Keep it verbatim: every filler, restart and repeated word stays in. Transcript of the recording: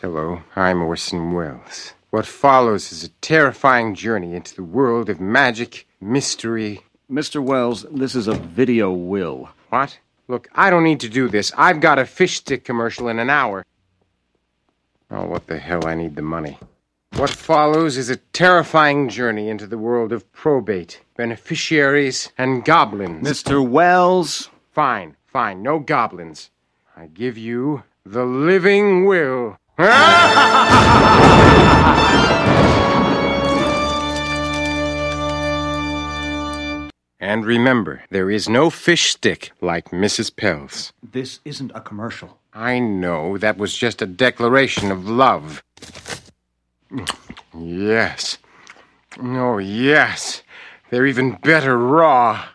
Hello, I'm Orson Welles. What follows is a terrifying journey into the world of magic, mystery... Mister Welles, this is a video will. What? Look, I don't need to do this. I've got a fish stick commercial in an hour. Oh, what the hell, I need the money. What follows is a terrifying journey into the world of probate, beneficiaries, and goblins. Mister Welles! Fine, fine, no goblins. I give you the living will. And remember, there is no fish stick like Missus Pell's. This isn't a commercial. I know, that was just a declaration of love. Yes. Oh, yes. They're even better raw.